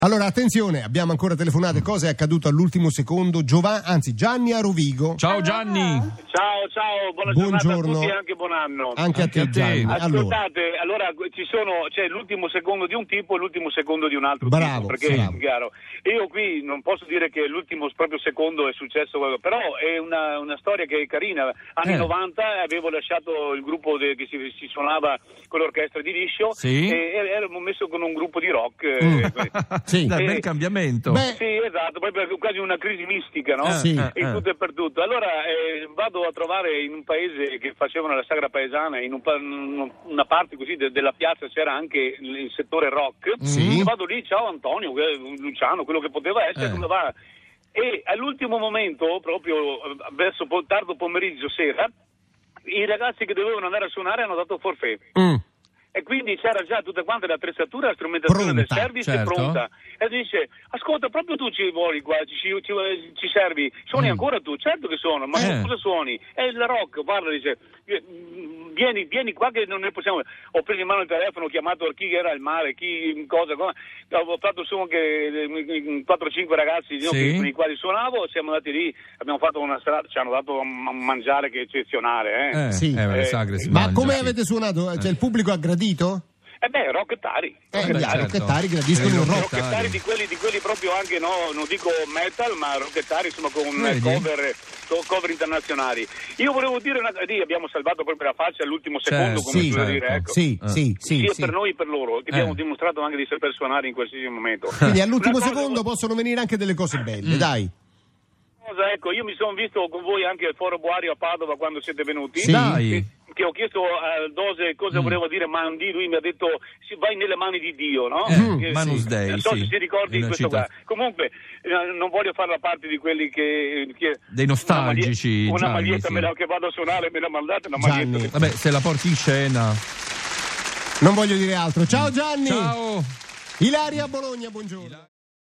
Allora, attenzione, abbiamo ancora telefonate. Cosa è accaduto all'ultimo secondo? Gianni a Rovigo. Ciao Gianni. Ciao, buona giornata a tutti e anche buon anno. Anche a te, Gianni. Ascoltate, allora c'è l'ultimo secondo di un tipo e l'ultimo secondo di un altro bravo, tipo, perché bravo. è chiaro. Io qui non posso dire che l'ultimo proprio secondo è successo, però è una storia che è carina. Anni 90 avevo lasciato il gruppo che si suonava con l'orchestra di Liscio, sì, e ero messo con un gruppo di rock. Sì. Dai, bel cambiamento. Sì, esatto, proprio quasi una crisi mistica, no? Sì. In tutto e per tutto. Allora vado a trovare in un paese che facevano la sagra paesana, in una parte così della piazza c'era anche il settore rock. Sì. E vado lì, ciao Antonio, Luciano, quello che poteva essere, come va? E all'ultimo momento, proprio verso tardo pomeriggio, sera, i ragazzi che dovevano andare a suonare hanno dato forfait. E quindi c'era già tutta quanta l'attrezzatura, la strumentazione del service pronta. E dice, ascolta, proprio tu ci vuoi qua, ci servi, suoni ancora tu? Certo che suono, ma cosa suoni? È il rock, parla, dice, vieni qua che non ne possiamo. Ho preso in mano il telefono, ho chiamato chi era il mare, cosa, ho fatto su anche 4-5 ragazzi con i quali suonavo, siamo andati lì, abbiamo fatto una serata, ci hanno dato a mangiare che è eccezionale. Ma come avete suonato? Cioè, il pubblico ha gradito? Rockettari. Rockettari gradiscono il rock. Rockettari di quelli proprio anche, non dico metal, ma rockettari, insomma, con cover internazionali. Io volevo dire, abbiamo salvato proprio la faccia all'ultimo secondo, come si può dire, ecco. Sia per noi e per loro, che abbiamo dimostrato anche di saper suonare in qualsiasi momento. Quindi all'ultimo secondo possono venire anche delle cose belle, dai. Ecco, io mi sono visto con voi anche al Foro Boario a Padova quando siete venuti. Sì. Dai. Che ho chiesto a Dose cosa voleva dire Mandi, lui mi ha detto vai nelle mani di Dio, no? Manus Dei, non so se si ricordi in questo qua. Comunque non voglio fare la parte di quelli che dei nostalgici. Una maglietta che vado a suonare, me la mandate una maglietta. Vabbè, se la porti in scena. Non voglio dire altro. Ciao Gianni. Ciao. Ilaria Bologna, buongiorno.